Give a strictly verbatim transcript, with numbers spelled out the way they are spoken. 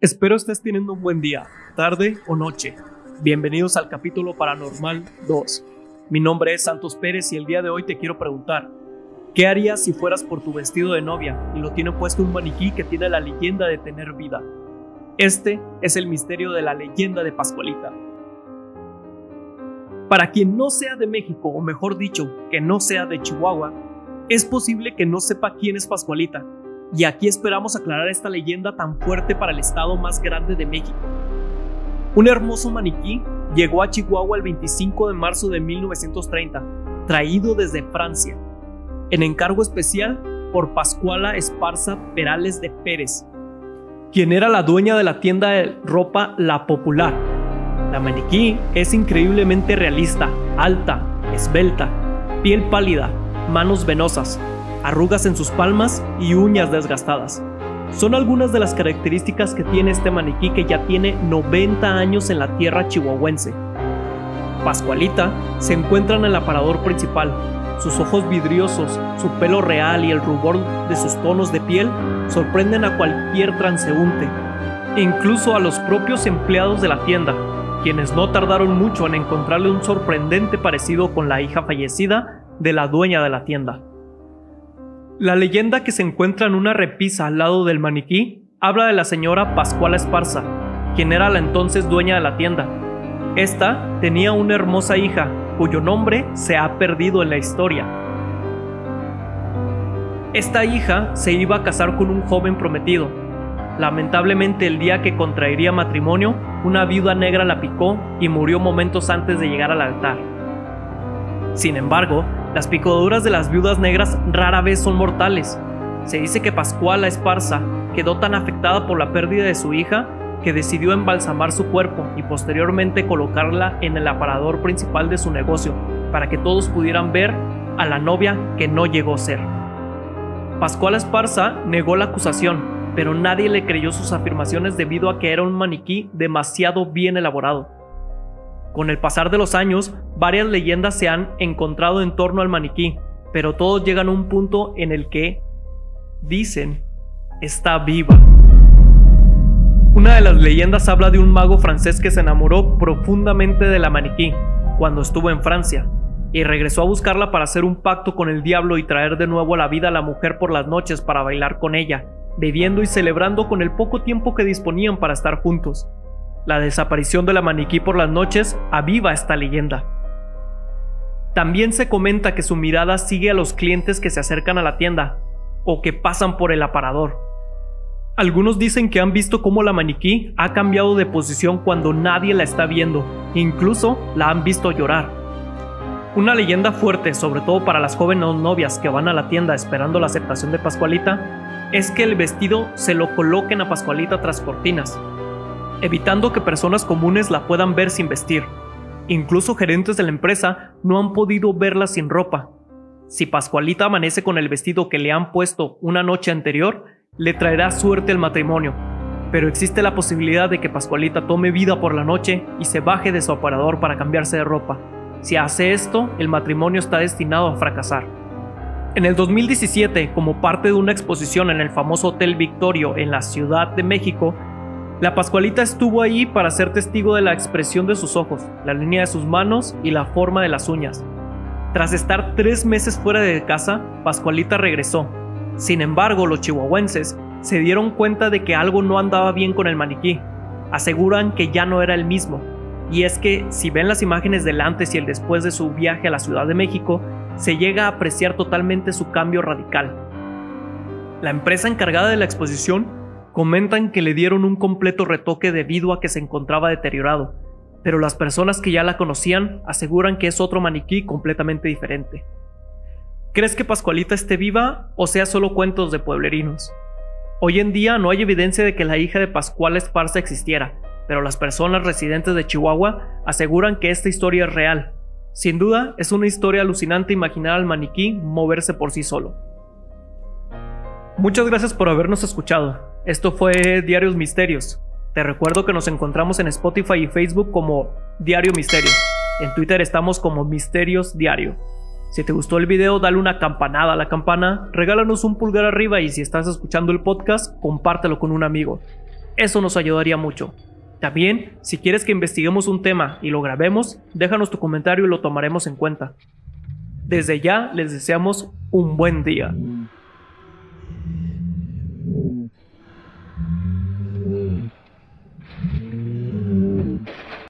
Espero estés teniendo un buen día, tarde o noche. Bienvenidos al capítulo Paranormal dos. Mi nombre es Santos Pérez y el día de hoy te quiero preguntar: ¿qué harías si fueras por tu vestido de novia y lo tiene puesto un maniquí que tiene la leyenda de tener vida? Este es el misterio de la leyenda de Pascualita. Para quien no sea de México, o mejor dicho, que no sea de Chihuahua, es posible que no sepa quién es Pascualita. Y aquí esperamos aclarar esta leyenda tan fuerte para el estado más grande de México. Un hermoso maniquí llegó a Chihuahua el veinticinco de marzo de mil novecientos treinta, traído desde Francia, en encargo especial por Pascuala Esparza Perales de Pérez, quien era la dueña de la tienda de ropa La Popular. La maniquí es increíblemente realista, alta, esbelta, piel pálida, manos venosas, arrugas en sus palmas y uñas desgastadas. Son algunas de las características que tiene este maniquí que ya tiene noventa años en la tierra chihuahuense. Pascualita se encuentra en el aparador principal. Sus ojos vidriosos, su pelo real y el rubor de sus tonos de piel sorprenden a cualquier transeúnte, incluso a los propios empleados de la tienda, quienes no tardaron mucho en encontrarle un sorprendente parecido con la hija fallecida de la dueña de la tienda. La leyenda que se encuentra en una repisa al lado del maniquí habla de la señora Pascuala Esparza, quien era la entonces dueña de la tienda. Esta tenía una hermosa hija, cuyo nombre se ha perdido en la historia. Esta hija se iba a casar con un joven prometido. Lamentablemente, el día que contraería matrimonio, una viuda negra la picó y murió momentos antes de llegar al altar. Sin embargo, las picaduras de las viudas negras rara vez son mortales. Se dice que Pascuala Esparza quedó tan afectada por la pérdida de su hija que decidió embalsamar su cuerpo y posteriormente colocarla en el aparador principal de su negocio para que todos pudieran ver a la novia que no llegó a ser. Pascuala Esparza negó la acusación, pero nadie le creyó sus afirmaciones debido a que era un maniquí demasiado bien elaborado. Con el pasar de los años, varias leyendas se han encontrado en torno al maniquí, pero todos llegan a un punto en el que, dicen, está viva. Una de las leyendas habla de un mago francés que se enamoró profundamente de la maniquí cuando estuvo en Francia, y regresó a buscarla para hacer un pacto con el diablo y traer de nuevo a la vida a la mujer por las noches para bailar con ella, bebiendo y celebrando con el poco tiempo que disponían para estar juntos. La desaparición de la maniquí por las noches aviva esta leyenda. También se comenta que su mirada sigue a los clientes que se acercan a la tienda o que pasan por el aparador. Algunos dicen que han visto cómo la maniquí ha cambiado de posición cuando nadie la está viendo, incluso la han visto llorar. Una leyenda fuerte, sobre todo para las jóvenes novias que van a la tienda esperando la aceptación de Pascualita, es que el vestido se lo coloquen a Pascualita tras cortinas, evitando que personas comunes la puedan ver sin vestir. Incluso gerentes de la empresa no han podido verla sin ropa. Si Pascualita amanece con el vestido que le han puesto una noche anterior, le traerá suerte el matrimonio, pero existe la posibilidad de que Pascualita tome vida por la noche y se baje de su aparador para cambiarse de ropa. Si hace esto, el matrimonio está destinado a fracasar. En el dos mil diecisiete, como parte de una exposición en el famoso Hotel Victorio en la Ciudad de México, la Pascualita estuvo ahí para ser testigo de la expresión de sus ojos, la línea de sus manos y la forma de las uñas. Tras estar tres meses fuera de casa, Pascualita regresó. Sin embargo, los chihuahuenses se dieron cuenta de que algo no andaba bien con el maniquí. Aseguran que ya no era el mismo. Y es que, si ven las imágenes del antes y el después de su viaje a la Ciudad de México, se llega a apreciar totalmente su cambio radical. La empresa encargada de la exposición comentan que le dieron un completo retoque debido a que se encontraba deteriorado, pero las personas que ya la conocían aseguran que es otro maniquí completamente diferente. ¿Crees que Pascualita esté viva o sea solo cuentos de pueblerinos? Hoy en día no hay evidencia de que la hija de Pascuala Esparza existiera, pero las personas residentes de Chihuahua aseguran que esta historia es real. Sin duda, es una historia alucinante imaginar al maniquí moverse por sí solo. Muchas gracias por habernos escuchado. Esto fue Diarios Misterios. Te recuerdo que nos encontramos en Spotify y Facebook como Diario Misterio. En Twitter estamos como Misterios Diario. Si te gustó el video, dale una campanada a la campana, regálanos un pulgar arriba y si estás escuchando el podcast, compártelo con un amigo. Eso nos ayudaría mucho. También, si quieres que investiguemos un tema y lo grabemos, déjanos tu comentario y lo tomaremos en cuenta. Desde ya les deseamos un buen día.